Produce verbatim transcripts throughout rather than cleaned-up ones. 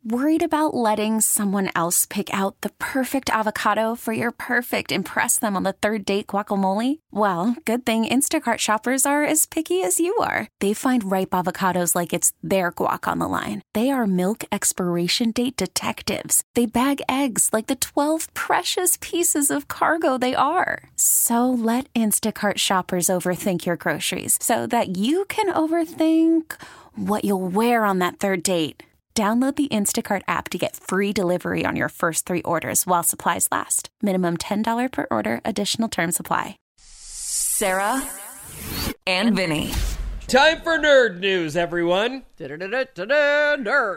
Worried about letting someone else pick out the perfect avocado for your perfect impress them on the third date guacamole? Well, good thing Instacart shoppers are as picky as you are. They find ripe avocados like it's their guac on the line. They are milk expiration date detectives. They bag eggs like the twelve precious pieces of cargo they are. So let Instacart shoppers overthink your groceries so that you can overthink what you'll wear on that third date. Download the Instacart app to get free delivery on your first three orders while supplies last. Minimum ten dollars per order. Additional terms apply. Sarah and Vinny. Time for nerd news, everyone. Nerds.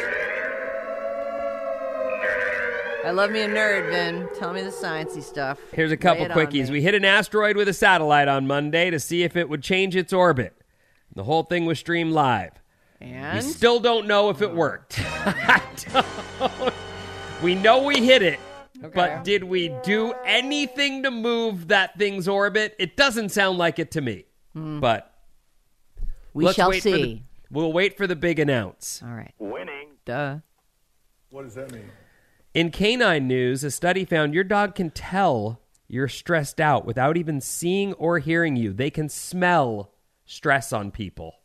I love me a nerd, Vin. Tell me the sciencey stuff. Here's a couple quickies. We hit an asteroid with a satellite on Monday to see if it would change its orbit. The whole thing was streamed live. And? We still don't know if it worked. I don't. We know we hit it, okay. But did we do anything to move that thing's orbit? It doesn't sound like it to me. Mm. But we shall see. The, we'll wait for the big announce. All right. Winning. Duh. What does that mean? In canine news, a study found your dog can tell you're stressed out without even seeing or hearing you. They can smell stress on people.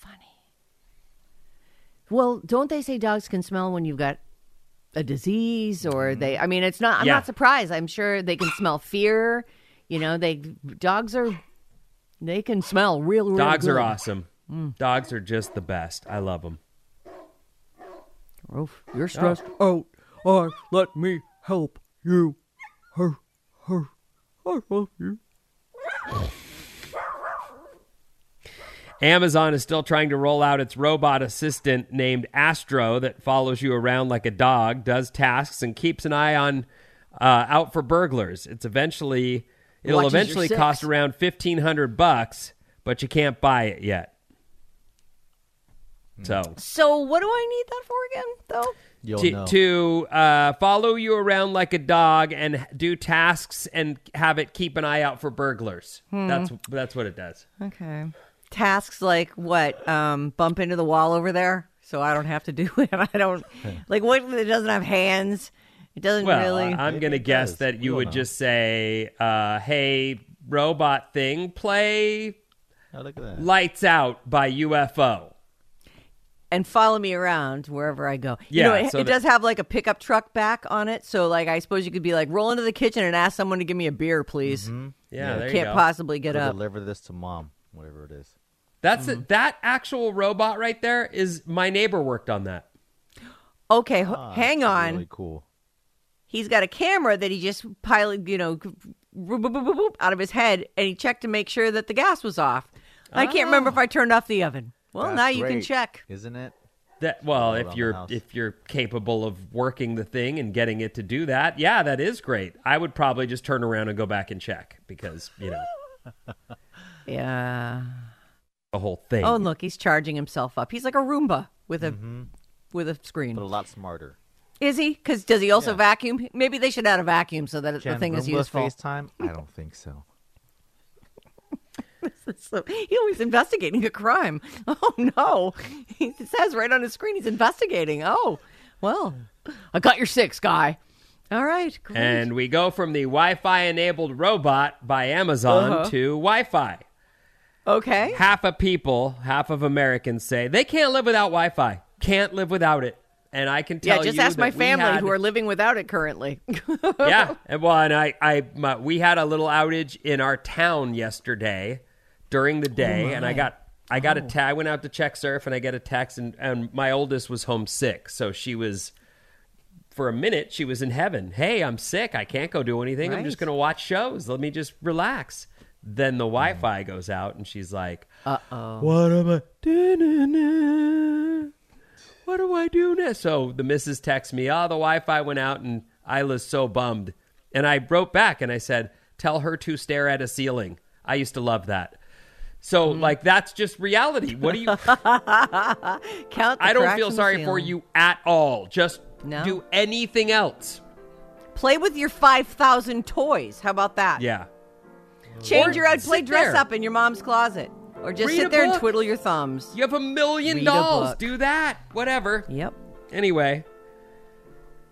Well, don't they say dogs can smell when you've got a disease or they, I mean, it's not, I'm yeah. not surprised. I'm sure they can smell fear. You know, they, dogs are, they can smell real, real Dogs good. are awesome. Mm. Dogs are just the best. I love them. Roof, you're stressed oh. out. Or let me help you. Her, her, I love you. Amazon is still trying to roll out its robot assistant named Astro that follows you around like a dog, does tasks, and keeps an eye on uh, out for burglars. It's eventually it'll Watches eventually your cost six. around fifteen hundred bucks, but you can't buy it yet. So, so what do I need that for again, though? You'll to know. to uh, follow you around like a dog and do tasks and have it keep an eye out for burglars. Hmm. That's that's what it does. Okay. Tasks like what? Um, bump into the wall over there so I don't have to do it. I don't like what it doesn't have hands. It doesn't well, really. I'm going to guess does. that you We'll would know. just say, uh, "Hey, robot thing, play Oh, look at that. Lights Out by U F O." And follow me around wherever I go. Yeah, you know, it, so it that- does have like a pickup truck back on it. So like, I suppose you could be like, roll into the kitchen and ask someone to give me a beer, please. Mm-hmm. Yeah, there you Can't go. possibly get We'll up. deliver this to mom, whatever it is. That's it. That actual robot right there is my neighbor worked on that. Okay, h- Ah, hang that's on. Really cool. He's got a camera that he just pilot, you know, boop, boop, boop, boop, boop, out of his head, and he checked to make sure that the gas was off. I can't remember if I turned off the oven. Well, That's now you can great, check. isn't it? That well, All if around you're the house. if you're capable of working the thing and getting it to do that, yeah, that is great. I would probably just turn around and go back and check because you know Yeah. the whole thing. Oh, and look, he's charging himself up. He's like a Roomba with a Mm-hmm. with a screen. But a lot smarter. Is he? Because does he also Yeah. vacuum? Maybe they should add a vacuum so that Can the thing is Roomba useful. FaceTime? I don't think so. So, you know, he's investigating a crime. Oh, no. He says right on his screen he's investigating. Oh, well, I got your six, guy. All right, great. And we go from the Wi-Fi enabled robot by Amazon Uh-huh. to Wi-Fi. Okay. Half of people, half of Americans say they can't live without Wi-Fi. Can't live without it. And I can tell Yeah, you just ask my that we family had- who are living without it currently. yeah, and well, and I, I, my, we had a little outage in our town yesterday during the day, and I got, I got a tag. I went out to check surf, and I get a text, and, and my oldest was homesick, so she was, for a minute, she was in heaven. Hey, I'm sick. I can't go do anything. I'm Right. just gonna watch shows. Let me just relax. Then the Wi-Fi goes out, and she's like, Uh oh. "What am I doing now? What do I do now?" So the missus texts me, "Oh, the Wi-Fi went out," and Isla's so bummed. And I wrote back and I said, "Tell her to stare at a ceiling." I used to love that. So, like, that's just reality. What do you... Count the I don't cracks feel in the sorry for ceiling. you at all. Just No? do anything else. Play with your five thousand toys. How about that? Yeah. Change Or your out. Play sit dress there. up in your mom's closet. Or just Read sit a there and book. twiddle your thumbs. You have a million Read a dolls. book. Do that. Whatever. Yep. Anyway,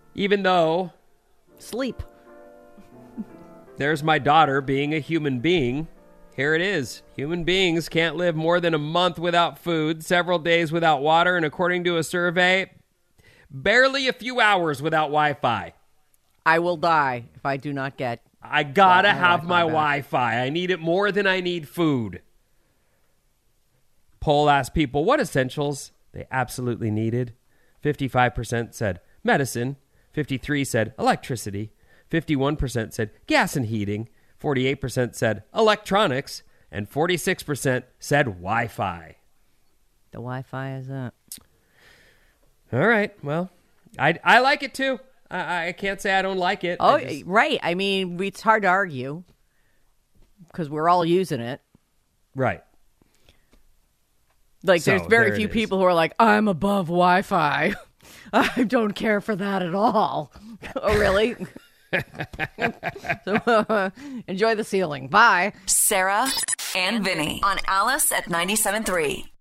Even though Sleep. there's my daughter being a human being, here it is. Human beings can't live more than a month without food, several days without water, and according to a survey, barely a few hours without Wi-Fi. I will die if I do not get. I gotta Well, my have my Wi-Fi back. Wi-Fi. I need it more than I need food. Poll asked people what essentials they absolutely needed. fifty-five percent said medicine. fifty-three percent said electricity. fifty-one percent said gas and heating. forty-eight percent said electronics. And forty-six percent said Wi-Fi. The Wi-Fi is up. All right. Well, I, I like it too. I, I can't say I don't like it. Oh, I just- right. I mean, it's hard to argue because we're all using it. right. Like, So, there's very there it few is. people who are like, I'm above Wi-Fi. I don't care for that at all. Oh, really? so, uh, enjoy the ceiling. Bye. Sarah and Vinny on Alice at ninety-seven point three.